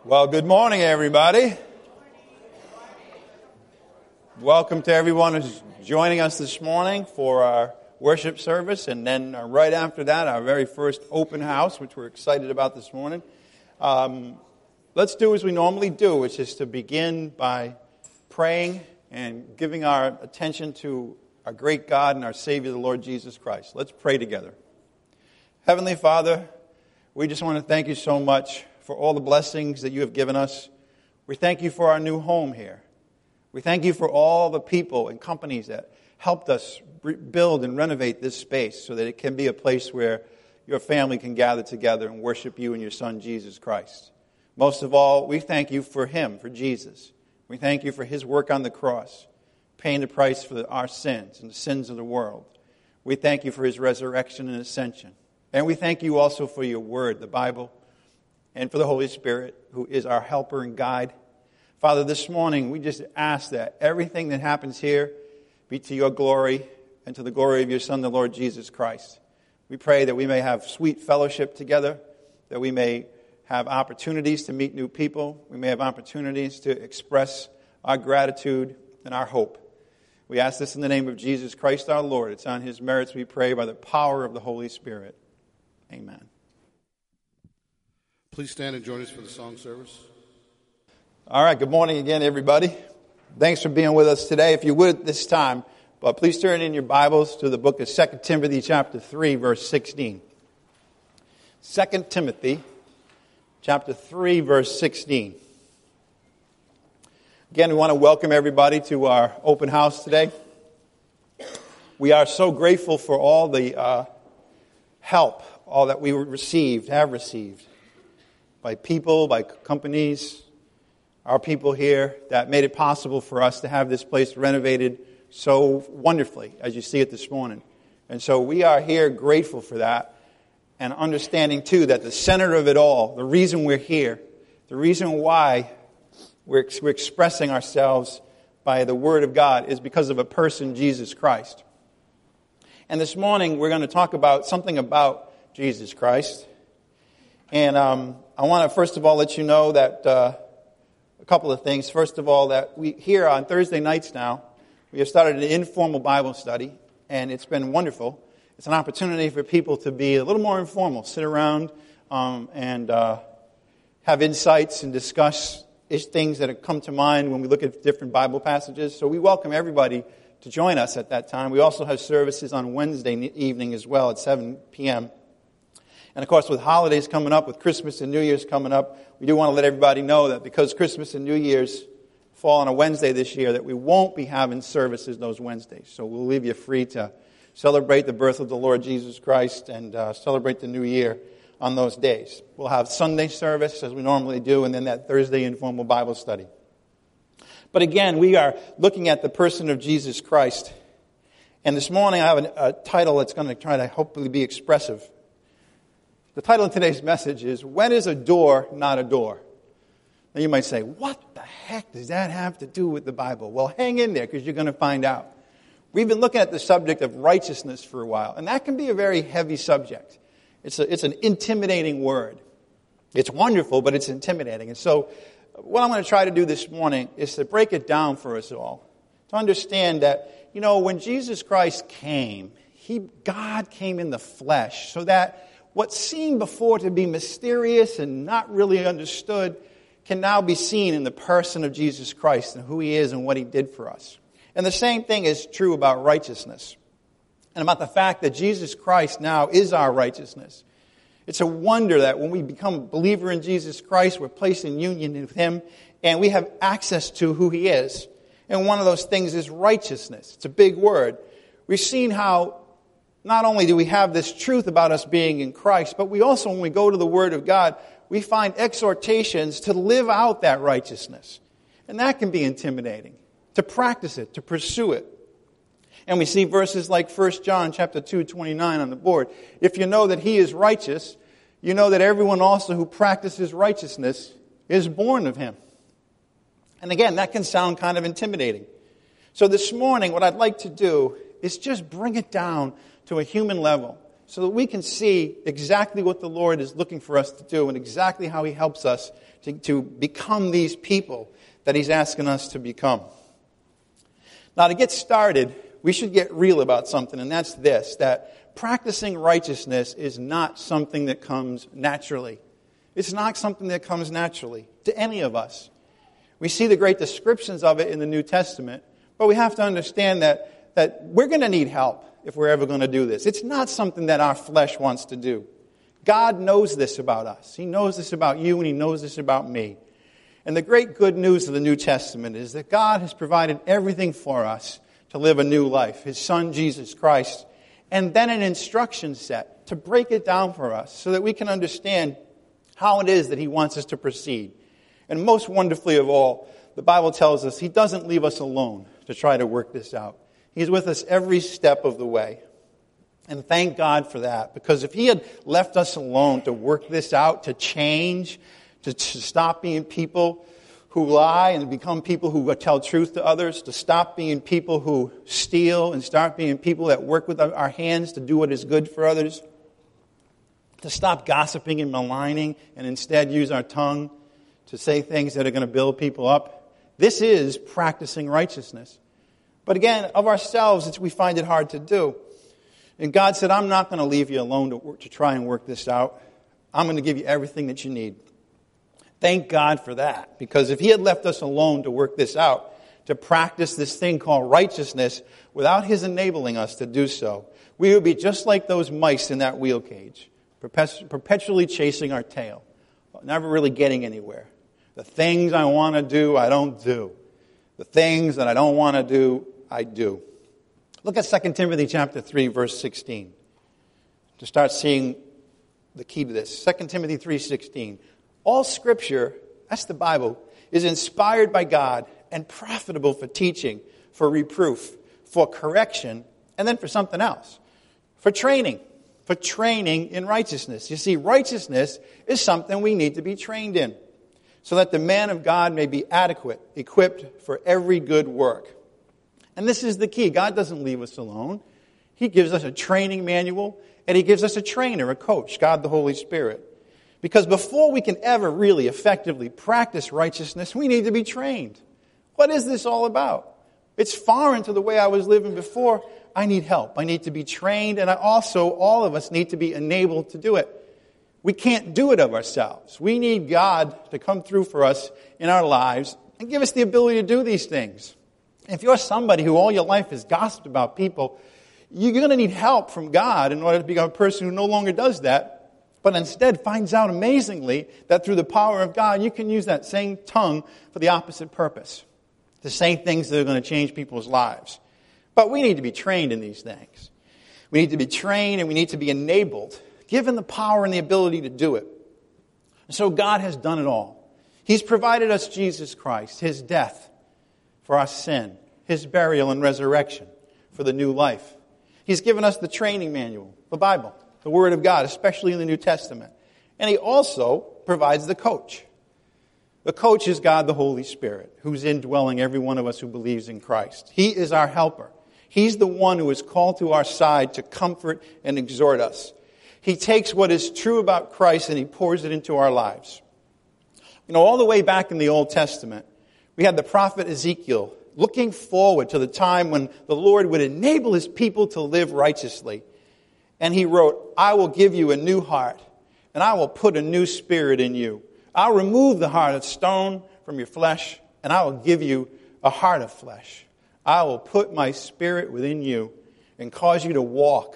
Well, good morning, everybody. Welcome to everyone who's joining us this morning for our worship service, and then right after that, our very first open house, which we're excited about this morning. Let's do as we normally do, which is to begin by praying and giving our attention to our great God and our Savior, the Lord Jesus Christ. Let's pray together. Heavenly Father, we just want to thank you so much for all the blessings that you have given us. We thank you for our new home here. We thank you for all the people and companies that helped us build and renovate this space so that it can be a place where your family can gather together and worship you and your Son, Jesus Christ. Most of all, we thank you for him, for Jesus. We thank you for his work on the cross, paying the price for our sins and the sins of the world. We thank you for his resurrection and ascension. And we thank you also for your word, the Bible, and for the Holy Spirit, who is our helper and guide. Father, this morning we just ask that everything that happens here be to your glory and to the glory of your Son, the Lord Jesus Christ. We pray that we may have sweet fellowship together, that we may have opportunities to meet new people. We may have opportunities to express our gratitude and our hope. We ask this in the name of Jesus Christ our Lord. It's on his merits we pray by the power of the Holy Spirit. Amen. Please stand and join us for the song service. All right, good morning again, everybody. Thanks for being with us today. If you would at this time, but please turn in your Bibles to the book of 2 Timothy chapter 3, verse 16. 2 Timothy chapter 3, verse 16. Again, we want to welcome everybody to our open house today. We are so grateful for all the help, all that we have received by people, by companies, our people here that made it possible for us to have this place renovated so wonderfully, as you see it this morning. And so we are here grateful for that, and understanding too that the center of it all, the reason we're here, the reason why we're expressing ourselves by the Word of God is because of a person, Jesus Christ. And this morning we're going to talk about something about Jesus Christ. And I want to first of all let you know that a couple of things. First of all, that we here on Thursday nights now, we have started an informal Bible study, and it's been wonderful. It's an opportunity for people to be a little more informal, sit around and have insights and discuss things that have come to mind when we look at different Bible passages. So we welcome everybody to join us at that time. We also have services on Wednesday evening as well at 7 p.m. And of course, with holidays coming up, with Christmas and New Year's coming up, we do want to let everybody know that because Christmas and New Year's fall on a Wednesday this year, that we won't be having services those Wednesdays. So we'll leave you free to celebrate the birth of the Lord Jesus Christ and celebrate the New Year on those days. We'll have Sunday service as we normally do, and then that Thursday informal Bible study. But again, we are looking at the person of Jesus Christ. And this morning I have a title that's going to try to hopefully be expressive. The title of today's message is, When is a Door Not a Door? Now you might say, what the heck does that have to do with the Bible? Well, hang in there because you're going to find out. We've been looking at the subject of righteousness for a while, and that can be a very heavy subject. It's an intimidating word. It's wonderful, but it's intimidating. And so what I'm going to try to do this morning is to break it down for us all, to understand that, when Jesus Christ came, God came in the flesh so that what seemed before to be mysterious and not really understood can now be seen in the person of Jesus Christ and who he is and what he did for us. And the same thing is true about righteousness and about the fact that Jesus Christ now is our righteousness. It's a wonder that when we become a believer in Jesus Christ, we're placed in union with him and we have access to who he is. And one of those things is righteousness. It's a big word. We've seen how not only do we have this truth about us being in Christ, but we also, when we go to the Word of God, we find exhortations to live out that righteousness. And that can be intimidating, to practice it, to pursue it. And we see verses like 1 John chapter 2:29 on the board. If you know that he is righteous, you know that everyone also who practices righteousness is born of him. And again, that can sound kind of intimidating. So this morning, what I'd like to do is just bring it down to a human level so that we can see exactly what the Lord is looking for us to do and exactly how He helps us to become these people that He's asking us to become. Now, to get started, we should get real about something, and that's this, that practicing righteousness is not something that comes naturally. It's not something that comes naturally to any of us. We see the great descriptions of it in the New Testament, but we have to understand that we're going to need help if we're ever going to do this. It's not something that our flesh wants to do. God knows this about us. He knows this about you, and He knows this about me. And the great good news of the New Testament is that God has provided everything for us to live a new life. His Son, Jesus Christ, and then an instruction set to break it down for us so that we can understand how it is that He wants us to proceed. And most wonderfully of all, the Bible tells us He doesn't leave us alone to try to work this out. He's with us every step of the way. And thank God for that, because if He had left us alone to work this out, to change, to stop being people who lie and become people who tell truth to others, to stop being people who steal and start being people that work with our hands to do what is good for others, to stop gossiping and maligning and instead use our tongue to say things that are going to build people up. This is practicing righteousness. But again, of ourselves, we find it hard to do. And God said, I'm not going to leave you alone to try and work this out. I'm going to give you everything that you need. Thank God for that. Because if He had left us alone to work this out, to practice this thing called righteousness, without His enabling us to do so, we would be just like those mice in that wheel cage, perpetually chasing our tail, never really getting anywhere. The things I want to do, I don't do. The things that I don't want to do, I do. Look at 2 Timothy chapter 3, verse 16, to start seeing the key to this. 2 Timothy 3:16. All Scripture, that's the Bible, is inspired by God and profitable for teaching, for reproof, for correction, and then for something else. For training in righteousness. You see, righteousness is something we need to be trained in, so that the man of God may be adequate, equipped for every good work. And this is the key. God doesn't leave us alone. He gives us a training manual, and He gives us a trainer, a coach, God the Holy Spirit. Because before we can ever really effectively practice righteousness, we need to be trained. What is this all about? It's foreign to the way I was living before. I need help. I need to be trained, and all of us need to be enabled to do it. We can't do it of ourselves. We need God to come through for us in our lives and give us the ability to do these things. If you're somebody who all your life has gossiped about people, you're going to need help from God in order to become a person who no longer does that, but instead finds out amazingly that through the power of God, you can use that same tongue for the opposite purpose, to say things that are going to change people's lives. But we need to be trained in these things. We need to be trained and we need to be enabled, given the power and the ability to do it. So God has done it all. He's provided us Jesus Christ, His death for our sin, His burial and resurrection for the new life. He's given us the training manual, the Bible, the Word of God, especially in the New Testament. And He also provides the coach. The coach is God the Holy Spirit, who's indwelling every one of us who believes in Christ. He is our helper. He's the one who is called to our side to comfort and exhort us. He takes what is true about Christ and He pours it into our lives. You know, all the way back in the Old Testament, we had the prophet Ezekiel looking forward to the time when the Lord would enable His people to live righteously. And he wrote, I will give you a new heart, and I will put a new spirit in you. I'll remove the heart of stone from your flesh, and I will give you a heart of flesh. I will put my spirit within you and cause you to walk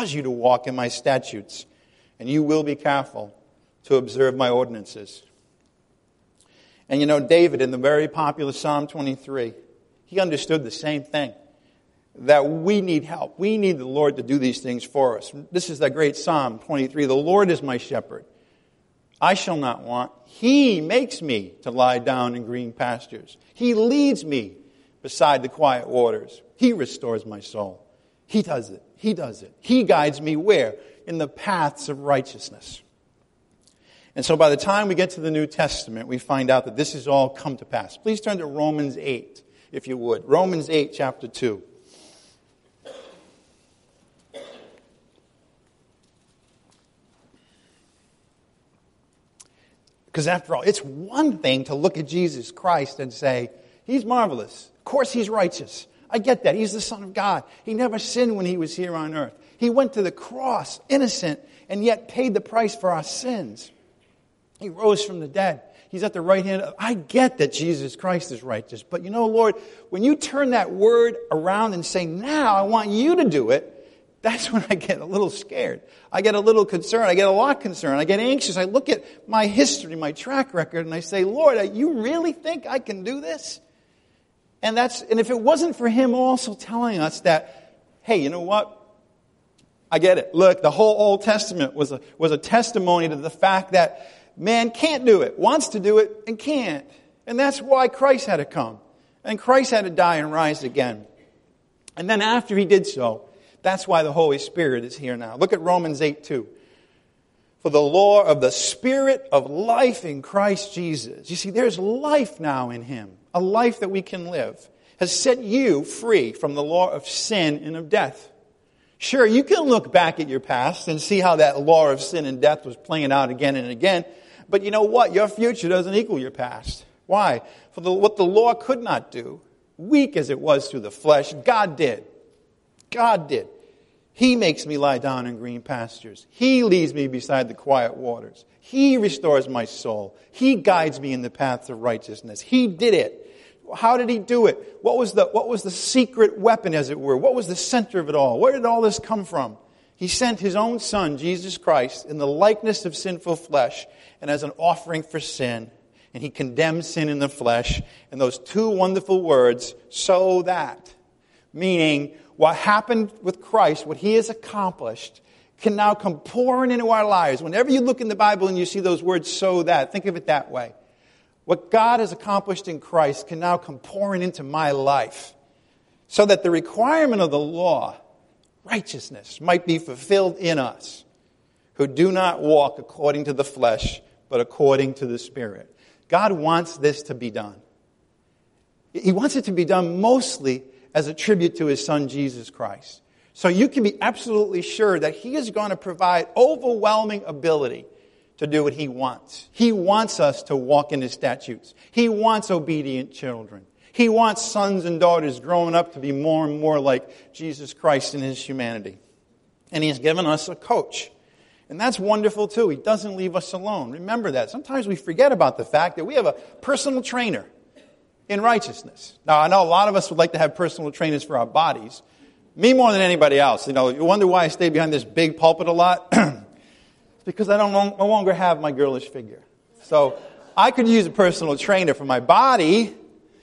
in my statutes, and you will be careful to observe my ordinances. And you know, David, in the very popular Psalm 23, he understood the same thing, that we need help. We need the Lord to do these things for us. This is that great Psalm 23. The Lord is my shepherd. I shall not want. He makes me to lie down in green pastures. He leads me beside the quiet waters. He restores my soul. He does it. He does it. He guides me where? In the paths of righteousness. And so by the time we get to the New Testament, we find out that this has all come to pass. Please turn to Romans 8, if you would. Romans 8, chapter 2. Because after all, it's one thing to look at Jesus Christ and say, He's marvelous. Of course He's righteous. I get that. He's the Son of God. He never sinned when He was here on earth. He went to the cross, innocent, and yet paid the price for our sins. He rose from the dead. He's at the right hand. I get that Jesus Christ is righteous. But you know, Lord, when you turn that word around and say, now I want you to do it, that's when I get a little scared. I get a little concerned. I get a lot concerned. I get anxious. I look at my history, my track record, and I say, Lord, you really think I can do this? And if it wasn't for Him also telling us that, hey, you know what? I get it. Look, the whole Old Testament was a testimony to the fact that man can't do it, wants to do it, and can't. And that's why Christ had to come. And Christ had to die and rise again. And then after He did so, that's why the Holy Spirit is here now. Look at Romans 8:2. For the law of the Spirit of life in Christ Jesus. You see, there's life now in Him. A life that we can live. Has set you free from the law of sin and of death. Sure, you can look back at your past and see how that law of sin and death was playing out again and again. But you know what? Your future doesn't equal your past. Why? For what the law could not do, weak as it was through the flesh, God did. God did. He makes me lie down in green pastures. He leads me beside the quiet waters. He restores my soul. He guides me in the paths of righteousness. He did it. How did He do it? What was the secret weapon, as it were? What was the center of it all? Where did all this come from? He sent His own Son, Jesus Christ, in the likeness of sinful flesh and as an offering for sin. And He condemned sin in the flesh. And those two wonderful words, so that, meaning what happened with Christ, what He has accomplished, can now come pouring into our lives. Whenever you look in the Bible and you see those words, so that, think of it that way. What God has accomplished in Christ can now come pouring into my life so that the requirement of the law, righteousness, might be fulfilled in us who do not walk according to the flesh, but according to the Spirit. God wants this to be done. He wants it to be done mostly as a tribute to His Son, Jesus Christ. So you can be absolutely sure that He is going to provide overwhelming ability to do what He wants. He wants us to walk in His statutes. He wants obedient children. He wants sons and daughters growing up to be more and more like Jesus Christ in His humanity. And He has given us a coach. And that's wonderful too. He doesn't leave us alone. Remember that. Sometimes we forget about the fact that we have a personal trainer in righteousness. Now, I know a lot of us would like to have personal trainers for our bodies. Me more than anybody else. You know, you wonder why I stay behind this big pulpit a lot? Because I no longer have my girlish figure. So I could use a personal trainer for my body,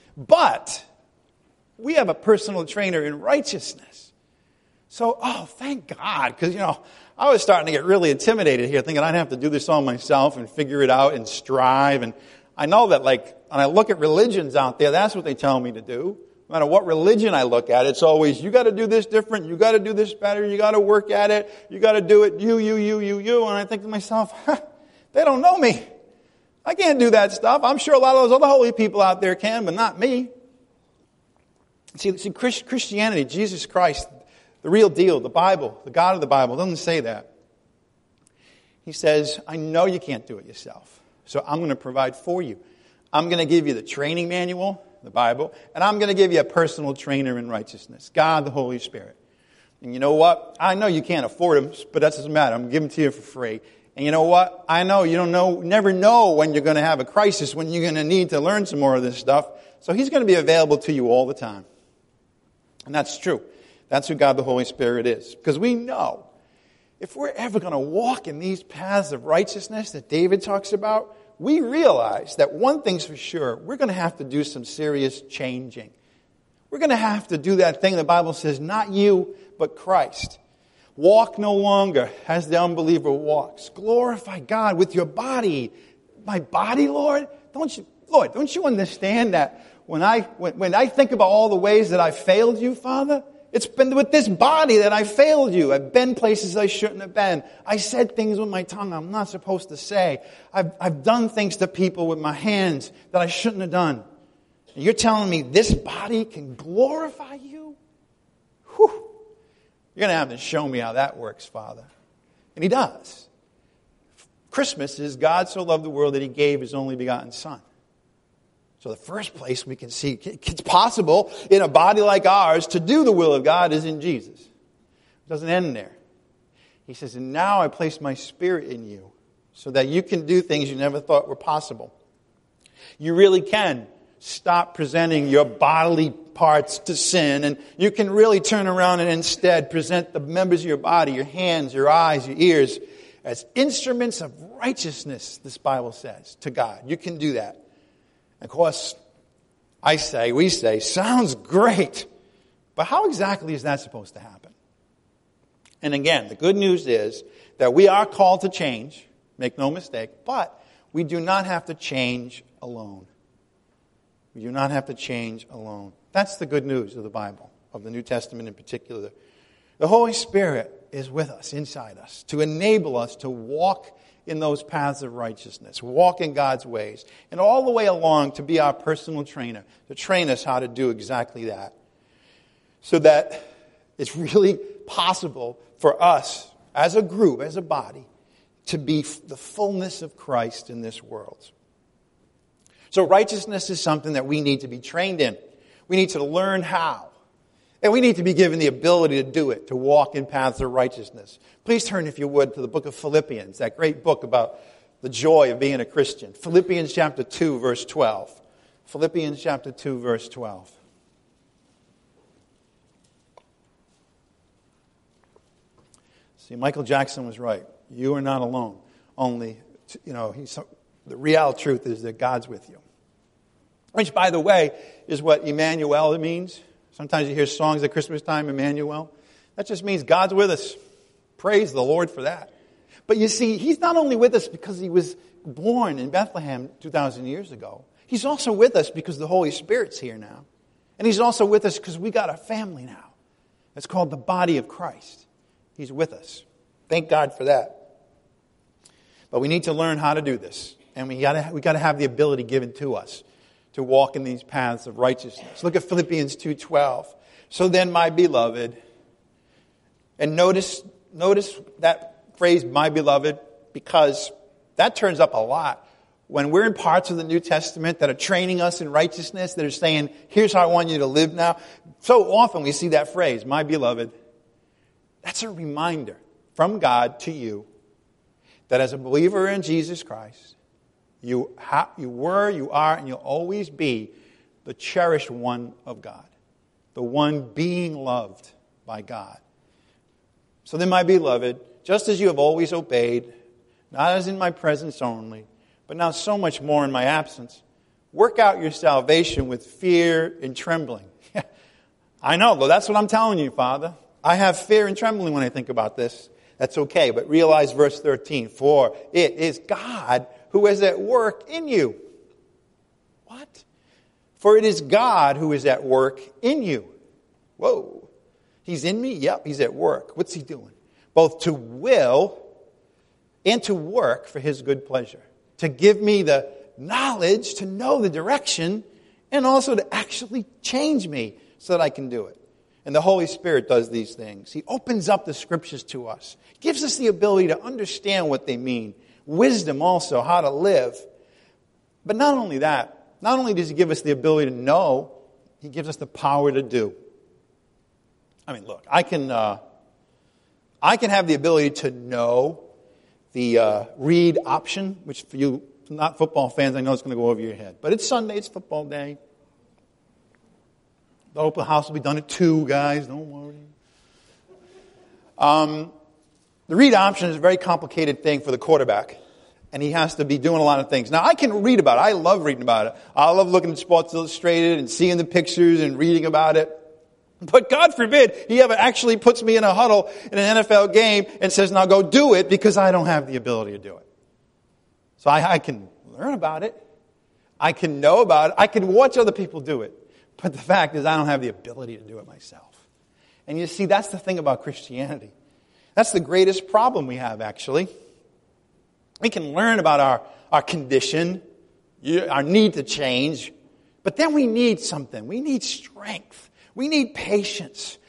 but we have a personal trainer in righteousness. So, thank God. Because, I was starting to get really intimidated here, thinking I'd have to do this all myself and figure it out and strive. And I know that, when I look at religions out there, that's what they tell me to do. No matter what religion I look at, it's always, you got to do this different, you got to do this better, you got to work at it, you got to do it, you. And I think to myself, they don't know me. I can't do that stuff. I'm sure a lot of those other holy people out there can, but not me. See, Christianity, Jesus Christ, the real deal, the Bible, the God of the Bible, doesn't say that. He says, I know you can't do it yourself, so I'm going to provide for you. I'm going to give you the training manual, the Bible, and I'm going to give you a personal trainer in righteousness, God, the Holy Spirit. And you know what? I know you can't afford them, but that doesn't matter. I'm going to give them to you for free. And you know what? I know you never know when you're going to have a crisis, when you're going to need to learn some more of this stuff. So He's going to be available to you all the time. And that's true. That's who God the Holy Spirit is. Because we know if we're ever going to walk in these paths of righteousness that David talks about, we realize that one thing's for sure, we're going to have to do some serious changing. We're going to have to do that thing the Bible says, not you, but Christ. Walk no longer as the unbeliever walks. Glorify God with your body. My body, Lord? Don't you understand that when I think about all the ways that I failed you, Father, it's been with this body that I failed you. I've been places I shouldn't have been. I said things with my tongue I'm not supposed to say. I've done things to people with my hands that I shouldn't have done. And you're telling me this body can glorify you? Whew. You're going to have to show me how that works, Father. And He does. Christmas is God so loved the world that he gave his only begotten Son. So the first place we can see it's possible in a body like ours to do the will of God is in Jesus. It doesn't end there. He says, and now I place my Spirit in you so that you can do things you never thought were possible. You really can stop presenting your bodily parts to sin, and you can really turn around and instead present the members of your body, your hands, your eyes, your ears, as instruments of righteousness, this Bible says, to God. You can do that. Of course, we say, sounds great, but how exactly is that supposed to happen? And again, the good news is that we are called to change, make no mistake, but we do not have to change alone. We do not have to change alone. That's the good news of the Bible, of the New Testament in particular. The Holy Spirit is with us, inside us, to enable us to walk in those paths of righteousness, walk in God's ways, and all the way along to be our personal trainer, to train us how to do exactly that. So that it's really possible for us, as a group, as a body, to be the fullness of Christ in this world. So righteousness is something that we need to be trained in. We need to learn how. And we need to be given the ability to do it, to walk in paths of righteousness. Please turn, if you would, to the book of Philippians, that great book about the joy of being a Christian. Philippians chapter 2, verse 12. Philippians chapter 2, verse 12. See, Michael Jackson was right. You are not alone. Only, the real truth is that God's with you. Which, by the way, is what Emmanuel means. Sometimes you hear songs at Christmas time, Emmanuel. That just means God's with us. Praise the Lord for that. But you see, he's not only with us because he was born in Bethlehem 2,000 years ago. He's also with us because the Holy Spirit's here now. And he's also with us because we got a family now. It's called the body of Christ. He's with us. Thank God for that. But we need to learn how to do this. And we got to have the ability given to us to walk in these paths of righteousness. Look at Philippians 2:12. So then, my beloved, and notice that phrase, my beloved, because that turns up a lot. When we're in parts of the New Testament that are training us in righteousness, that are saying, here's how I want you to live now. So often we see that phrase, my beloved. That's a reminder from God to you that as a believer in Jesus Christ, you were, you are, and you'll always be the cherished one of God. The one being loved by God. So then, my beloved, just as you have always obeyed, not as in my presence only, but now so much more in my absence, work out your salvation with fear and trembling. I know, though, that's what I'm telling you, Father. I have fear and trembling when I think about this. That's okay, but realize verse 13. For it is God who is at work in you. What? For it is God who is at work in you. Whoa. He's in me? Yep, he's at work. What's he doing? Both to will and to work for his good pleasure. To give me the knowledge, to know the direction, and also to actually change me so that I can do it. And the Holy Spirit does these things. He opens up the Scriptures to us. Gives us the ability to understand what they mean. Wisdom also, how to live. But not only that, not only does he give us the ability to know, he gives us the power to do. I mean, look, I can have the ability to know the read option, which for you not football fans, I know it's going to go over your head. But it's Sunday, it's football day. The open house will be done at 2, guys. Don't worry. The read option is a very complicated thing for the quarterback. And he has to be doing a lot of things. Now, I can read about it. I love reading about it. I love looking at Sports Illustrated and seeing the pictures and reading about it. But God forbid he ever actually puts me in a huddle in an NFL game and says, now go do it, because I don't have the ability to do it. So I can learn about it. I can know about it. I can watch other people do it. But the fact is, I don't have the ability to do it myself. And you see, that's the thing about Christianity. That's the greatest problem we have, actually. We can learn about our condition, our need to change, but then we need something. We need strength. We need patience.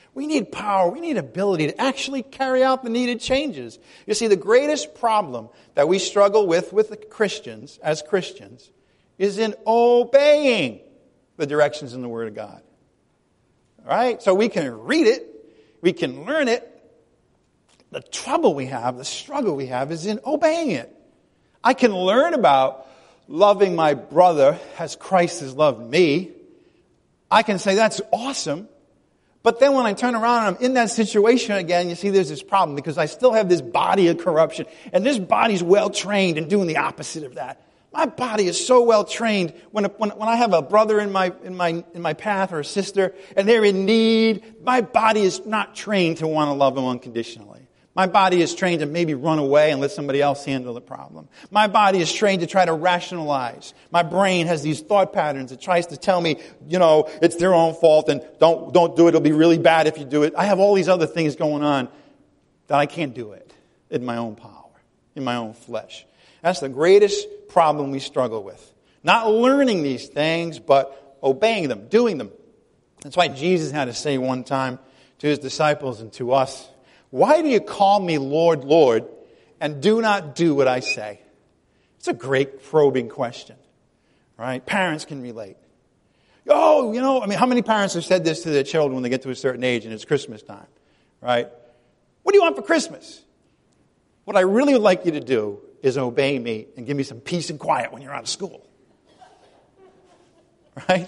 We need power. We need ability to actually carry out the needed changes. You see, the greatest problem that we struggle with the Christians, as Christians, is in obeying the directions in the Word of God. All right? So we can read it. We can learn it. The trouble we have, the struggle we have is in obeying it. I can learn about loving my brother as Christ has loved me. I can say that's awesome. But then when I turn around and I'm in that situation again, you see there's this problem because I still have this body of corruption. And this body's well trained in doing the opposite of that. My body is so well trained. When I have a brother in my path or a sister and they're in need, my body is not trained to want to love them unconditionally. My body is trained to maybe run away and let somebody else handle the problem. My body is trained to try to rationalize. My brain has these thought patterns. It tries to tell me, it's their own fault and don't do it. It'll be really bad if you do it. I have all these other things going on that I can't do it in my own power, in my own flesh. That's the greatest problem we struggle with. Not learning these things, but obeying them, doing them. That's why Jesus had to say one time to his disciples and to us, "Why do you call me Lord, Lord, and do not do what I say?" It's a great probing question, right? Parents can relate. How many parents have said this to their children when they get to a certain age and it's Christmas time, right? "What do you want for Christmas?" "What I really would like you to do is obey me and give me some peace and quiet when you're out of school." Right?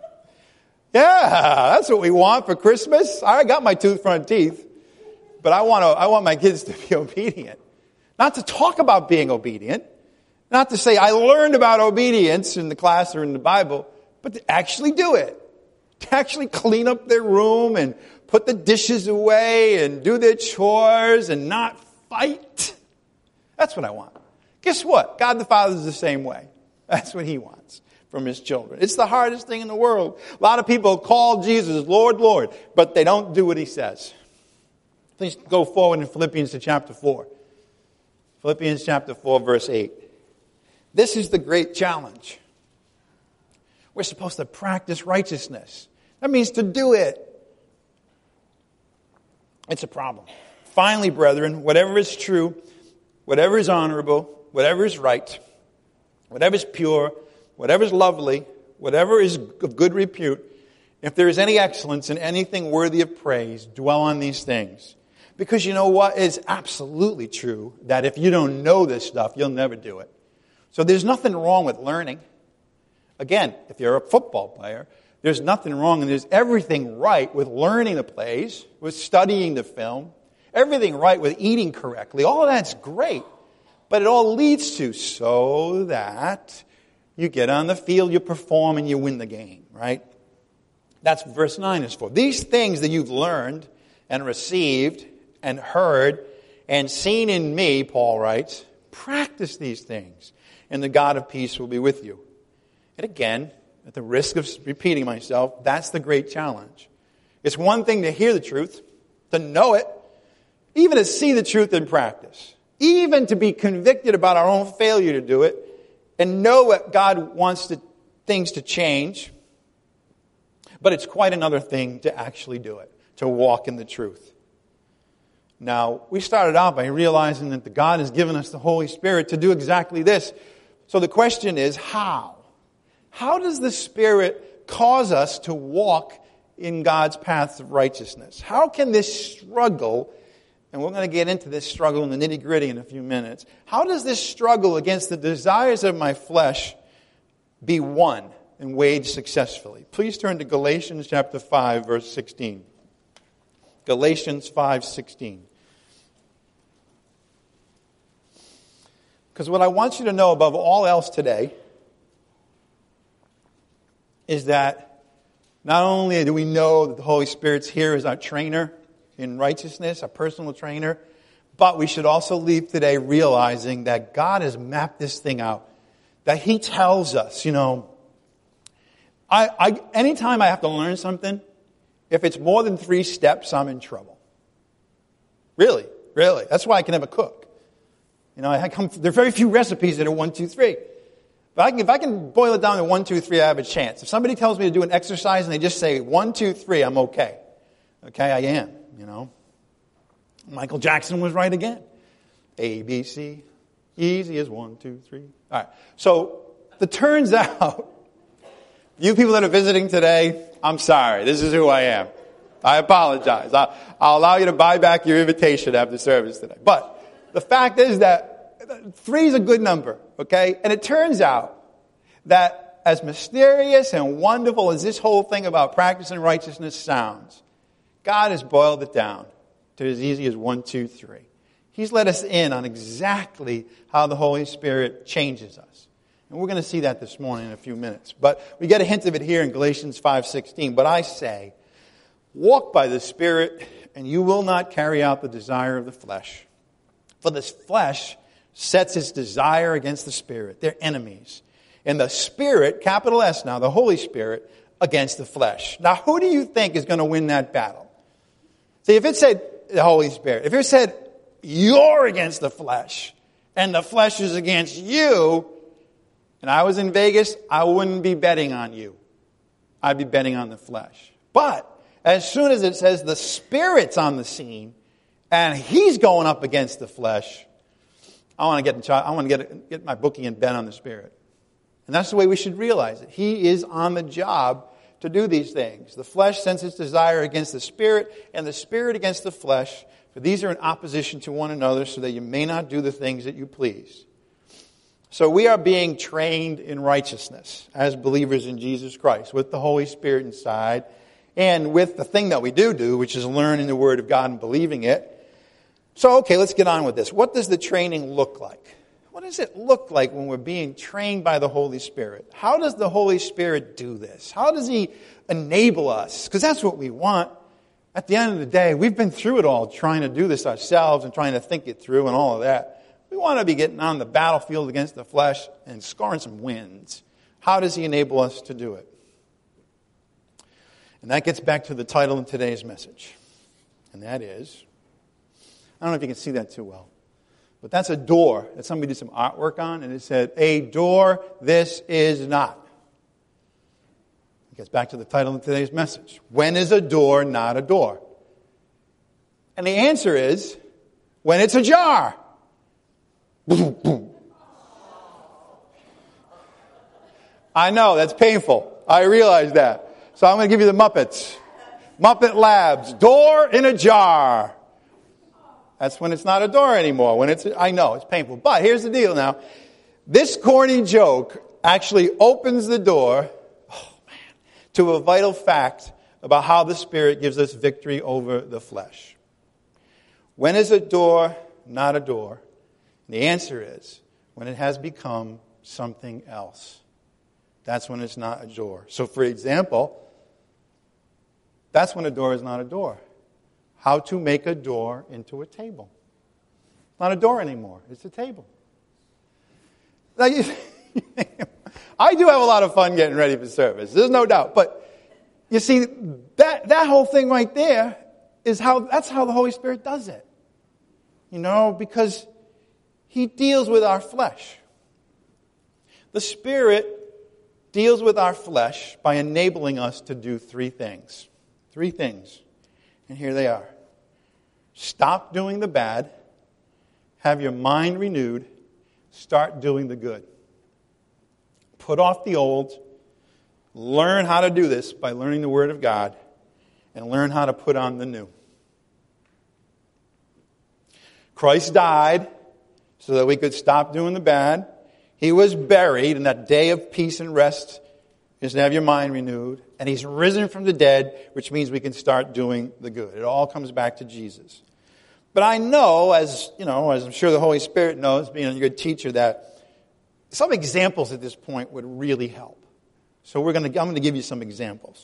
Yeah, that's what we want for Christmas. I got my front teeth. But I want my kids to be obedient. Not to talk about being obedient. Not to say, I learned about obedience in the class or in the Bible. But to actually do it. To actually clean up their room and put the dishes away and do their chores and not fight. That's what I want. Guess what? God the Father is the same way. That's what He wants from His children. It's the hardest thing in the world. A lot of people call Jesus Lord, Lord, but they don't do what He says. Please go forward in Philippians to chapter 4. Philippians chapter 4, verse 8. This is the great challenge. We're supposed to practice righteousness. That means to do it. It's a problem. Finally, brethren, whatever is true, whatever is honorable, whatever is right, whatever is pure, whatever is lovely, whatever is of good repute, if there is any excellence in anything worthy of praise, dwell on these things. Because you know what? It's absolutely true that if you don't know this stuff, you'll never do it. So there's nothing wrong with learning. Again, if you're a football player, there's nothing wrong and there's everything right with learning the plays, with studying the film, everything right with eating correctly. All of that's great. But it all leads to so that you get on the field, you perform, and you win the game, right? That's what verse 9 is for. These things that you've learned and received and heard and seen in me, Paul writes, practice these things, and the God of peace will be with you. And again, at the risk of repeating myself, that's the great challenge. It's one thing to hear the truth, to know it, even to see the truth in practice, even to be convicted about our own failure to do it, and know what God wants things to change. But it's quite another thing to actually do it, to walk in the truth. Now, we started out by realizing that God has given us the Holy Spirit to do exactly this. So the question is, how? How does the Spirit cause us to walk in God's paths of righteousness? How can this struggle, and we're going to get into this struggle in the nitty-gritty in a few minutes, how does this struggle against the desires of my flesh be won and waged successfully? Please turn to Galatians chapter 5, verse 16. Galatians 5:16. Because what I want you to know above all else today is that not only do we know that the Holy Spirit's here as our trainer in righteousness, our personal trainer, but we should also leave today realizing that God has mapped this thing out. That He tells us, anytime I have to learn something, if it's more than 3 steps, I'm in trouble. Really. That's why I can never cook. There are very few recipes that are 1, 2, 3. But if I can boil it down to 1, 2, 3, I have a chance. If somebody tells me to do an exercise and they just say 1, 2, 3, I'm okay. Okay, I am, Michael Jackson was right again. A, B, C, easy as 1, 2, 3. All right, so it turns out, you people that are visiting today, I'm sorry. This is who I am. I apologize. I'll allow you to buy back your invitation after service today. But the fact is that 3 is a good number, okay? And it turns out that as mysterious and wonderful as this whole thing about practicing righteousness sounds, God has boiled it down to as easy as 1, 2, 3. He's let us in on exactly how the Holy Spirit changes us. And we're going to see that this morning in a few minutes. But we get a hint of it here in Galatians 5:16. But I say, walk by the Spirit, and you will not carry out the desire of the flesh. For the flesh sets its desire against the Spirit. They're enemies. And the Spirit, capital S now, the Holy Spirit, against the flesh. Now, who do you think is going to win that battle? See, if it said the Holy Spirit, if it said you're against the flesh, and the flesh is against you, and I was in Vegas, I wouldn't be betting on you. I'd be betting on the flesh. But as soon as it says the Spirit's on the scene and He's going up against the flesh, I want to get my bookie and bet on the Spirit. And that's the way we should realize it. He is on the job to do these things. The flesh sends its desire against the Spirit, and the Spirit against the flesh. For these are in opposition to one another, so that you may not do the things that you please. So we are being trained in righteousness as believers in Jesus Christ, with the Holy Spirit inside, and with the thing that we do, which is learning the Word of God and believing it. So, okay, let's get on with this. What does the training look like? What does it look like when we're being trained by the Holy Spirit? How does the Holy Spirit do this? How does He enable us? Because that's what we want. At the end of the day, we've been through it all, trying to do this ourselves and trying to think it through and all of that. We want to be getting on the battlefield against the flesh and scoring some wins. How does He enable us to do it? And that gets back to the title of today's message. And that is, I don't know if you can see that too well, but that's a door that somebody did some artwork on, and it said, a door this is not. It gets back to the title of today's message. When is a door not a door? And the answer is, when it's ajar. Boom, boom. I know, that's painful. I realize that. So I'm going to give you the Muppets. Muppet Labs. Door in a jar. That's when it's not a door anymore. I know, it's painful. But here's the deal now. This corny joke actually opens the door, to a vital fact about how the Spirit gives us victory over the flesh. When is a door not a door? The answer is when it has become something else. That's when it's not a door. So, for example, that's when a door is not a door. How to make a door into a table. It's not a door anymore. It's a table. Now, I do have a lot of fun getting ready for service. There's no doubt. But you see, that whole thing right there that's how the Holy Spirit does it. Because He deals with our flesh. The Spirit deals with our flesh by enabling us to do 3 things. 3 things. And here they are. Stop doing the bad. Have your mind renewed. Start doing the good. Put off the old. Learn how to do this by learning the Word of God. And learn how to put on the new. Christ died so that we could stop doing the bad. He was buried, and that day of peace and rest is to have your mind renewed. And He's risen from the dead, which means we can start doing the good. It all comes back to Jesus. But I know, as I'm sure the Holy Spirit knows, being a good teacher, that some examples at this point would really help. So I'm going to give you some examples.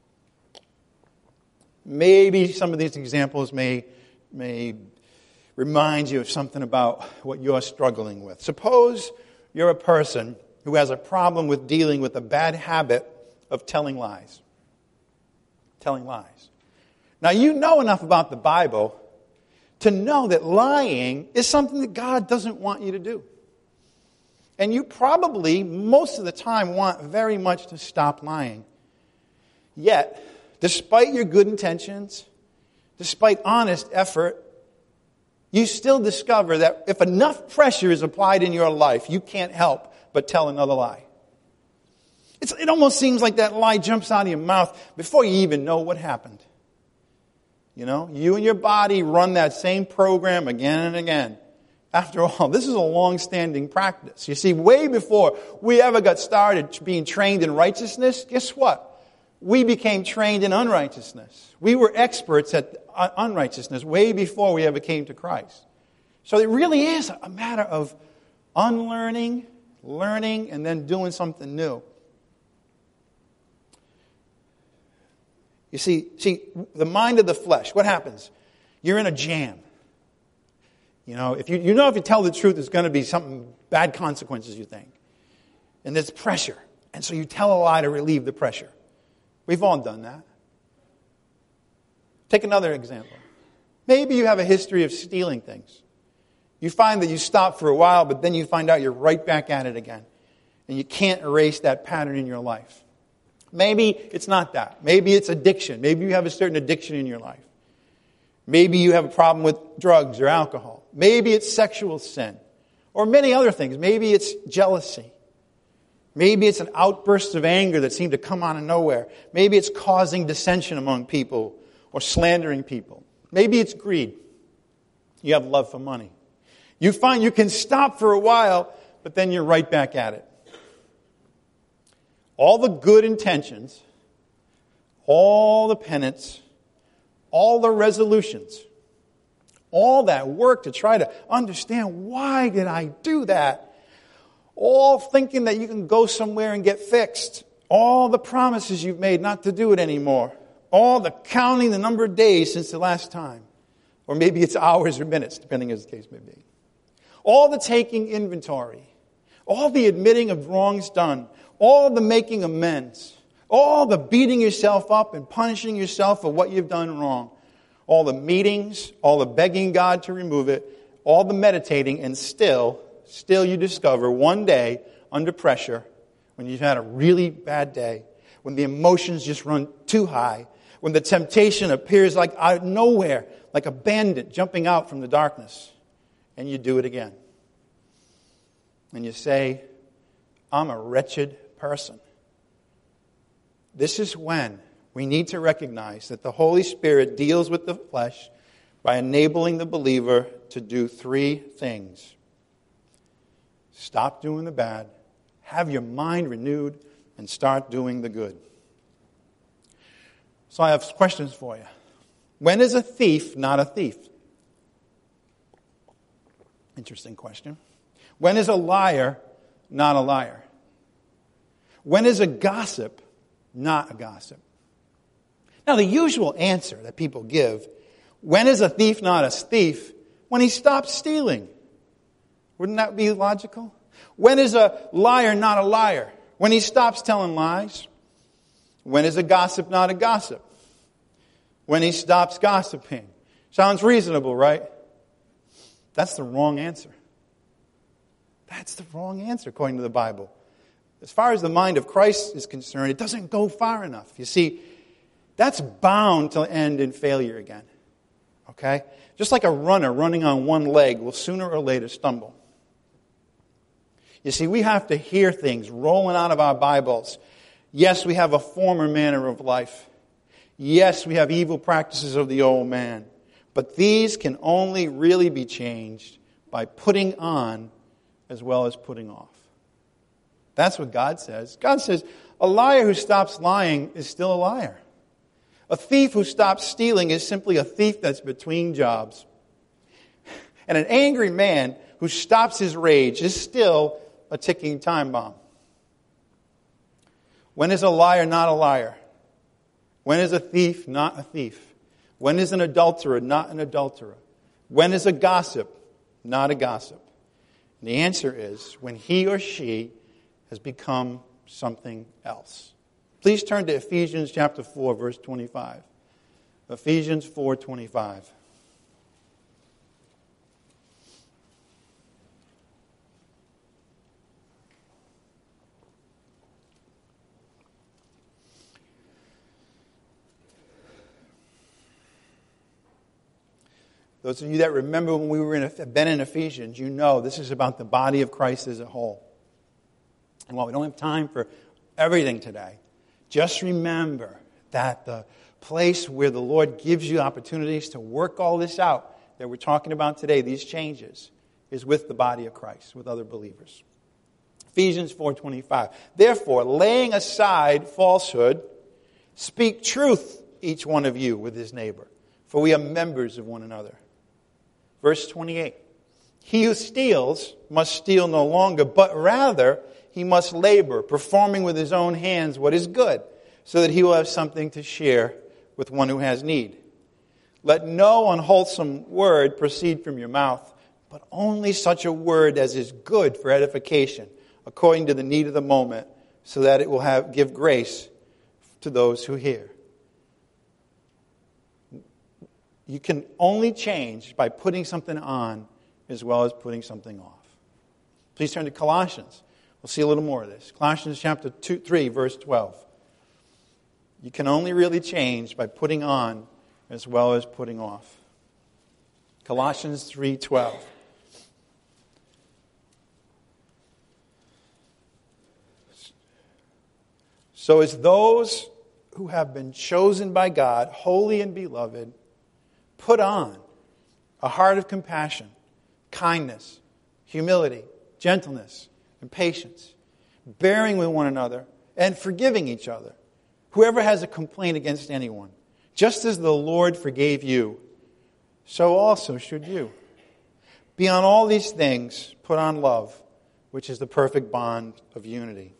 Maybe some of these examples may remind you of something about what you're struggling with. Suppose you're a person who has a problem with dealing with a bad habit of telling lies. Telling lies. Now, you know enough about the Bible to know that lying is something that God doesn't want you to do. And you probably, most of the time, want very much to stop lying. Yet, despite your good intentions, despite honest effort, you still discover that if enough pressure is applied in your life, you can't help but tell another lie. It almost seems like that lie jumps out of your mouth before you even know what happened. You know, you and your body run that same program again and again. After all, this is a long-standing practice. You see, way before we ever got started being trained in righteousness, guess what? We became trained in unrighteousness. We were experts at unrighteousness way before we ever came to Christ. So it really is a matter of unlearning, learning, and then doing something new. You see, the mind of the flesh, what happens? You're in a jam. You know, if you tell the truth, there's going to be something bad consequences, you think. And there's pressure. And so you tell a lie to relieve the pressure. We've all done that. Take another example. Maybe you have a history of stealing things. You find that you stop for a while, but then you find out you're right back at it again. And you can't erase that pattern in your life. Maybe it's not that. Maybe it's addiction. Maybe you have a certain addiction in your life. Maybe you have a problem with drugs or alcohol. Maybe it's sexual sin. Or many other things. Maybe it's jealousy. Maybe it's an outburst of anger that seemed to come out of nowhere. Maybe it's causing dissension among people or slandering people. Maybe it's greed. You have love for money. You find you can stop for a while, but then you're right back at it. All the good intentions, all the penance, all the resolutions, all that work to try to understand why did I do that, all thinking that you can go somewhere and get fixed, all the promises you've made not to do it anymore, all the counting the number of days since the last time, or maybe it's hours or minutes, depending as the case may be, all the taking inventory, all the admitting of wrongs done, all the making amends, all the beating yourself up and punishing yourself for what you've done wrong, all the meetings, all the begging God to remove it, all the meditating, and still you discover one day under pressure, when you've had a really bad day, when the emotions just run too high, when the temptation appears like out of nowhere, like a bandit jumping out from the darkness, and you do it again. And you say, I'm a wretched person. This is when we need to recognize that the Holy Spirit deals with the flesh by enabling the believer to do three things. Stop doing the bad, have your mind renewed, and start doing the good. So I have questions for you. When is a thief not a thief? Interesting question. When is a liar not a liar? When is a gossip not a gossip? Now, the usual answer that people give, when is a thief not a thief? When he stops stealing. Wouldn't that be logical? When is a liar not a liar? When he stops telling lies. When is a gossip not a gossip? When he stops gossiping. Sounds reasonable, right? That's the wrong answer. That's the wrong answer according to the Bible. As far as the mind of Christ is concerned, it doesn't go far enough. You see, that's bound to end in failure again. Okay? Just like a runner running on one leg will sooner or later stumble. You see, we have to hear things rolling out of our Bibles. Yes, we have a former manner of life. Yes, we have evil practices of the old man. But these can only really be changed by putting on as well as putting off. That's what God says. God says, a liar who stops lying is still a liar. A thief who stops stealing is simply a thief that's between jobs. And an angry man who stops his rage is still a ticking time bomb. When is a liar not a liar? When is a thief not a thief? When is an adulterer not an adulterer? When is a gossip not a gossip? And the answer is when he or she has become something else. Please turn to Ephesians chapter 4, verse 25. Ephesians 4:25. Those of you that remember when we were been in Ephesians, you know this is about the body of Christ as a whole. And while we don't have time for everything today, just remember that the place where the Lord gives you opportunities to work all this out that we're talking about today, these changes, is with the body of Christ, with other believers. Ephesians 4:25. Therefore, laying aside falsehood, speak truth, each one of you, with his neighbor, for we are members of one another. Verse 28. He who steals must steal no longer, but rather he must labor, performing with his own hands what is good, so that he will have something to share with one who has need. Let no unwholesome word proceed from your mouth, but only such a word as is good for edification, according to the need of the moment, so that it will give grace to those who hear. You can only change by putting something on as well as putting something off. Please turn to Colossians. We'll see a little more of this. Colossians chapter 3, verse 12. You can only really change by putting on as well as putting off. Colossians 3:12. So as those who have been chosen by God, holy and beloved, put on a heart of compassion, kindness, humility, gentleness, and patience, bearing with one another and forgiving each other. Whoever has a complaint against anyone, just as the Lord forgave you, so also should you. Beyond all these things, put on love, which is the perfect bond of unity.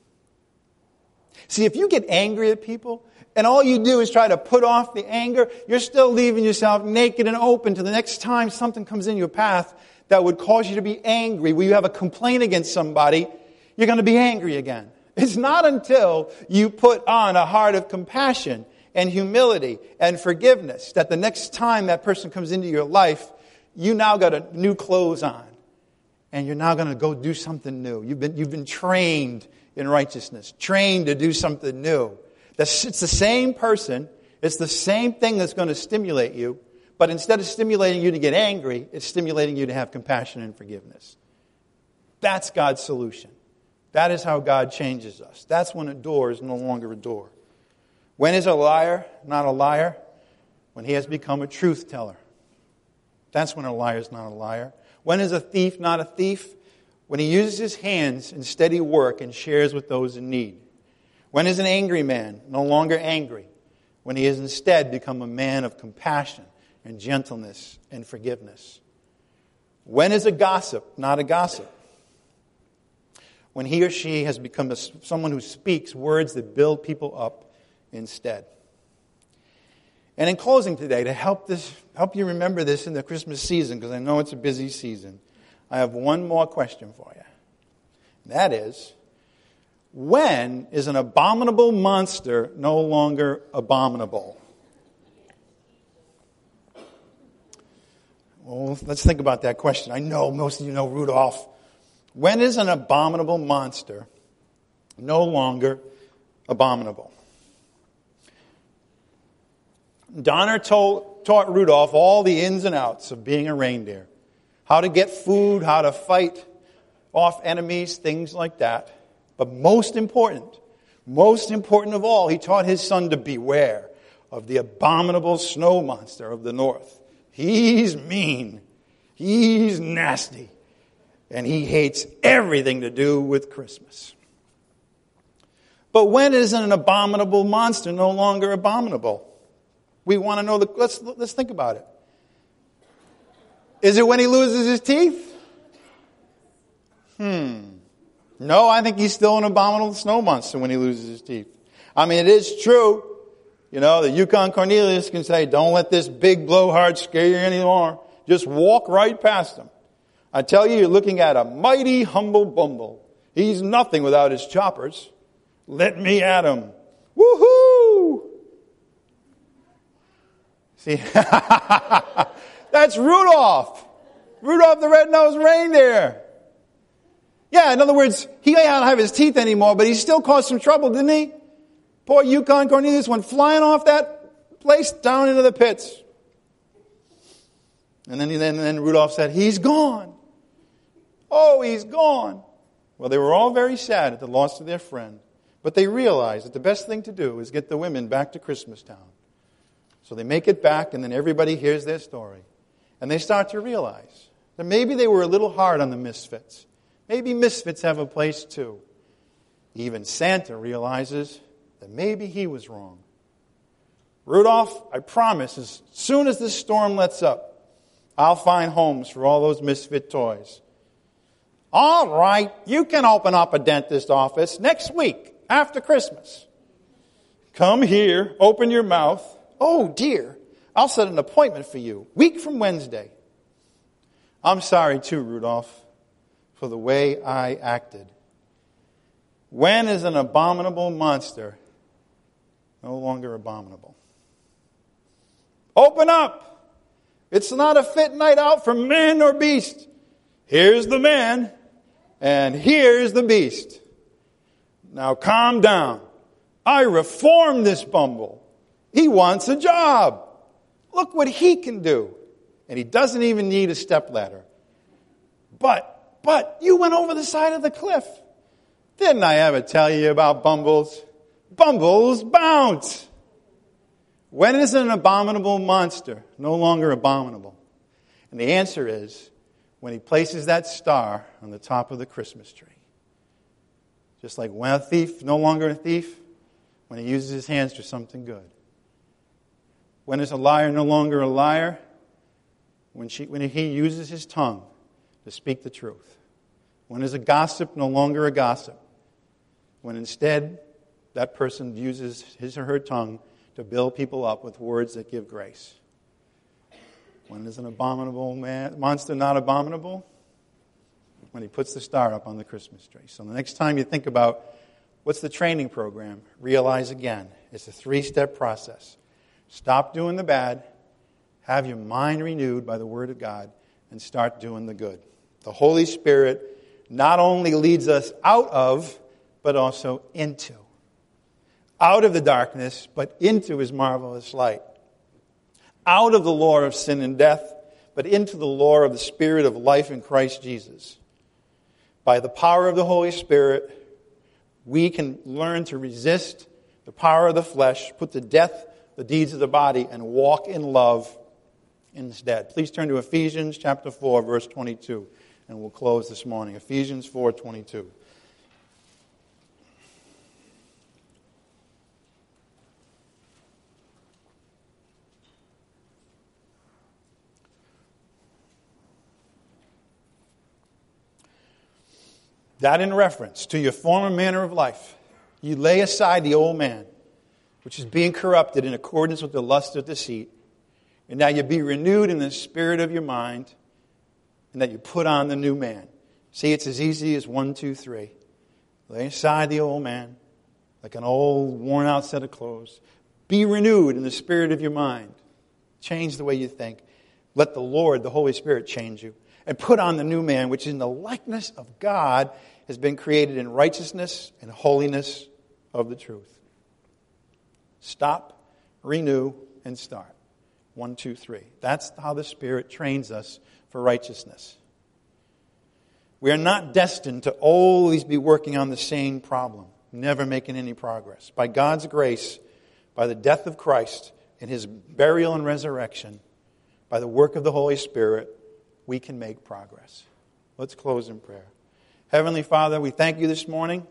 See, if you get angry at people, and all you do is try to put off the anger, you're still leaving yourself naked and open to the next time something comes in your path that would cause you to be angry. When you have a complaint against somebody, you're going to be angry again. It's not until you put on a heart of compassion and humility and forgiveness that the next time that person comes into your life, you now got a new clothes on. And you're now going to go do something new. You've been trained in righteousness, trained to do something new. It's the same person. It's the same thing that's going to stimulate you. But instead of stimulating you to get angry, it's stimulating you to have compassion and forgiveness. That's God's solution. That is how God changes us. That's when a door is no longer a door. When is a liar not a liar? When he has become a truth teller. That's when a liar is not a liar. When is a thief not a thief? When he uses his hands in steady work and shares with those in need. When is an angry man no longer angry? When he has instead become a man of compassion and gentleness and forgiveness. When is a gossip not a gossip? When he or she has become someone who speaks words that build people up instead. And in closing today, to help you remember this in the Christmas season, because I know it's a busy season, I have one more question for you. That is, when is an abominable monster no longer abominable? Well, let's think about that question. I know most of you know Rudolph. When is an abominable monster no longer abominable? Donner taught Rudolph all the ins and outs of being a reindeer. How to get food, how to fight off enemies, things like that. But most important of all, he taught his son to beware of the abominable snow monster of the north. He's mean. He's nasty. And he hates everything to do with Christmas. But when is an abominable monster no longer abominable? We want to know let's think about it. Is it when he loses his teeth? No, I think he's still an abominable snow monster when he loses his teeth. I mean, it is true. You know, the Yukon Cornelius can say, don't let this big blowhard scare you anymore. Just walk right past him. I tell you, you're looking at a mighty humble bumble. He's nothing without his choppers. Let me at him. Woohoo! See, that's Rudolph. Rudolph the red-nosed reindeer. Yeah, in other words, he may not have his teeth anymore, but he still caused some trouble, didn't he? Poor Yukon Cornelius went flying off that place down into the pits. And then Rudolph said, he's gone. Oh, he's gone. Well, they were all very sad at the loss of their friend. But they realized that the best thing to do is get the women back to Christmastown. So they make it back, and then everybody hears their story. And they start to realize that maybe they were a little hard on the misfits. Maybe misfits have a place too. Even Santa realizes that maybe he was wrong. Rudolph, I promise, as soon as this storm lets up, I'll find homes for all those misfit toys. All right, you can open up a dentist office next week after Christmas. Come here, open your mouth. Oh dear, I'll set an appointment for you, week from Wednesday. I'm sorry too, Rudolph, for the way I acted. When is an abominable monster no longer abominable? Open up! It's not a fit night out for man or beast. Here's the man, and here's the beast. Now calm down. I reformed this bumble. He wants a job. Look what he can do. And he doesn't even need a stepladder. But you went over the side of the cliff. Didn't I ever tell you about bumbles? Bumbles bounce. When is an abominable monster no longer abominable? And the answer is when he places that star on the top of the Christmas tree. Just like when a thief, no longer a thief, when he uses his hands for something good. When is a liar no longer a liar? When he uses his tongue to speak the truth. When is a gossip no longer a gossip? When instead that person uses his or her tongue to build people up with words that give grace. When is an abominable monster not abominable? When he puts the star up on the Christmas tree. So the next time you think about what's the training program, realize again, it's a 3-step process. Stop doing the bad, have your mind renewed by the Word of God, and start doing the good. The Holy Spirit not only leads us out of, but also into. Out of the darkness, but into His marvelous light. Out of the lore of sin and death, but into the lore of the Spirit of life in Christ Jesus. By the power of the Holy Spirit, we can learn to resist the power of the flesh, put to death the deeds of the body, and walk in love instead. Please turn to Ephesians chapter 4, verse 22, and we'll close this morning. Ephesians 4:22. That in reference to your former manner of life, you lay aside the old man, which is being corrupted in accordance with the lust of deceit, and that you be renewed in the spirit of your mind, and that you put on the new man. See, it's as easy as 1, 2, 3. Lay aside the old man, like an old, worn-out set of clothes. Be renewed in the spirit of your mind. Change the way you think. Let the Lord, the Holy Spirit, change you. And put on the new man, which in the likeness of God has been created in righteousness and holiness of the truth. Stop, renew, and start. 1, 2, 3. That's how the Spirit trains us for righteousness. We are not destined to always be working on the same problem, never making any progress. By God's grace, by the death of Christ and His burial and resurrection, by the work of the Holy Spirit, we can make progress. Let's close in prayer. Heavenly Father, we thank you this morning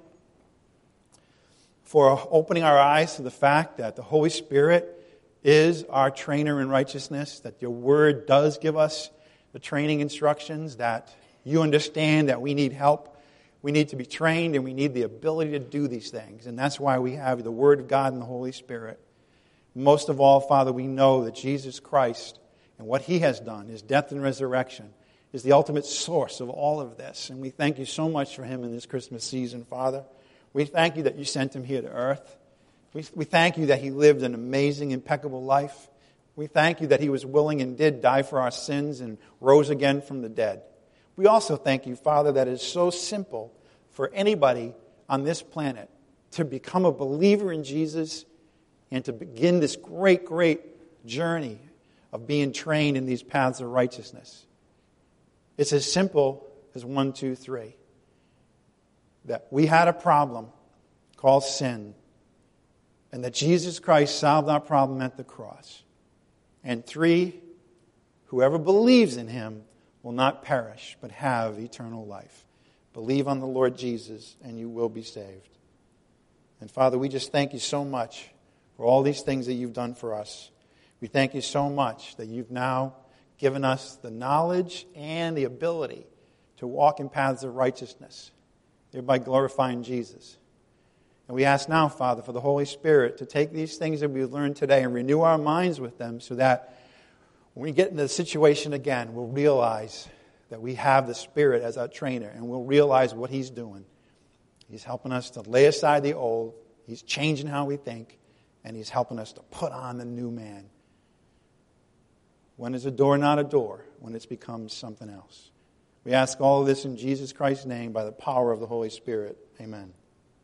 for opening our eyes to the fact that the Holy Spirit is our trainer in righteousness, that your word does give us the training instructions, that you understand that we need help, we need to be trained, and we need the ability to do these things. And that's why we have the Word of God and the Holy Spirit. Most of all, Father, we know that Jesus Christ and what He has done, His death and resurrection, is the ultimate source of all of this. And we thank you so much for Him in this Christmas season, Father. We thank you that you sent Him here to earth. We thank you that He lived an amazing, impeccable life. We thank you that He was willing and did die for our sins and rose again from the dead. We also thank you, Father, that it is so simple for anybody on this planet to become a believer in Jesus and to begin this great, great journey of being trained in these paths of righteousness. It's as simple as 1, 2, 3. That we had a problem called sin, and that Jesus Christ solved our problem at the cross. And 3, whoever believes in him will not perish, but have eternal life. Believe on the Lord Jesus, and you will be saved. And Father, we just thank you so much for all these things that you've done for us. We thank you so much that you've now given us the knowledge and the ability to walk in paths of righteousness, thereby glorifying Jesus. And we ask now, Father, for the Holy Spirit to take these things that we've learned today and renew our minds with them so that when we get into the situation again, we'll realize that we have the Spirit as our trainer, and we'll realize what he's doing. He's helping us to lay aside the old. He's changing how we think, and he's helping us to put on the new man. When is a door not a door? When it's become something else. We ask all of this in Jesus Christ's name by the power of the Holy Spirit. Amen.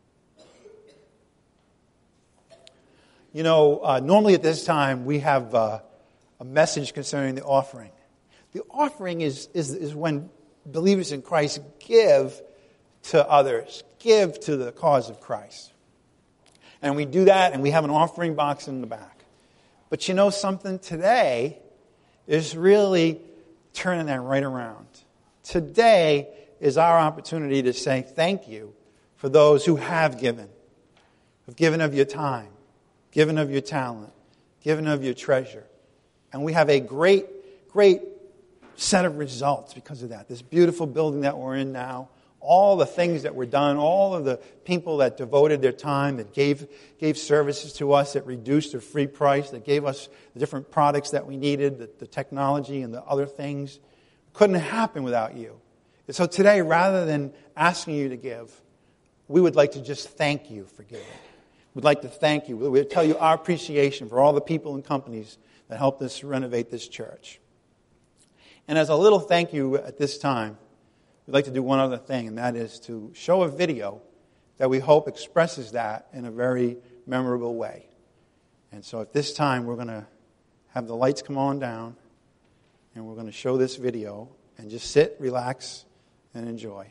You know, normally at this time we have a message concerning the offering. The offering is when believers in Christ give to others, give to the cause of Christ. And we do that, and we have an offering box in the back. But you know something? Today is really turning that right around. Today is our opportunity to say thank you for those who have given of your time, given of your talent, given of your treasure. And we have a great set of results because of that. This beautiful building that we're in now, all the things that were done, all of the people that devoted their time, that gave services to us at reduced or free price, that gave us the different products that we needed, the technology and the other things, couldn't happen without you. And so today, rather than asking you to give, we would like to just thank you for giving. We'd like to thank you. We'd tell you our appreciation for all the people and companies that helped us renovate this church. And as a little thank you at this time, we'd like to do one other thing, and that is to show a video that we hope expresses that in a very memorable way. And so at this time, we're going to have the lights come on down, and we're going to show this video, and just sit, relax, and enjoy.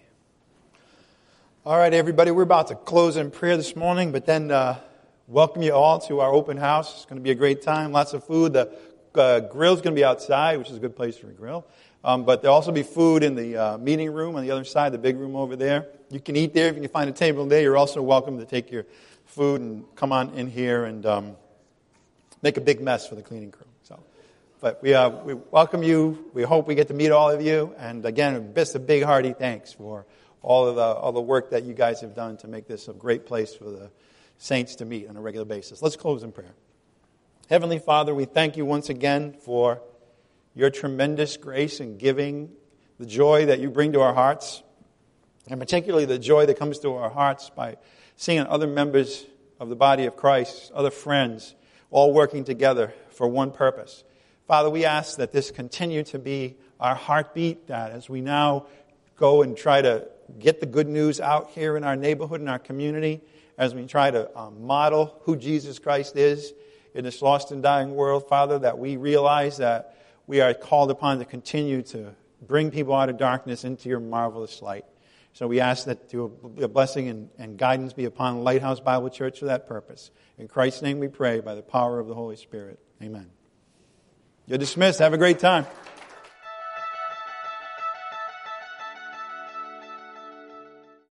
All right, everybody, we're about to close in prayer this morning, but then welcome you all to our open house. It's going to be a great time, lots of food. The grill's going to be outside, which is a good place for a grill. But there'll also be food in the meeting room on the other side, the big room over there. You can eat there. If you can find a table there, you're also welcome to take your food and come on in here and make a big mess for the cleaning crew. But we welcome you. We hope we get to meet all of you. And again, just a big hearty thanks for all the work that you guys have done to make this a great place for the saints to meet on a regular basis. Let's close in prayer. Heavenly Father, we thank you once again for your tremendous grace in giving, the joy that you bring to our hearts, and particularly the joy that comes to our hearts by seeing other members of the body of Christ, other friends, all working together for one purpose. Father, we ask that this continue to be our heartbeat, that as we now go and try to get the good news out here in our neighborhood, in our community, as we try to model who Jesus Christ is in this lost and dying world, Father, that we realize that we are called upon to continue to bring people out of darkness into your marvelous light. So we ask that your blessing and guidance be upon Lighthouse Bible Church for that purpose. In Christ's name we pray by the power of the Holy Spirit. Amen. You're dismissed. Have a great time.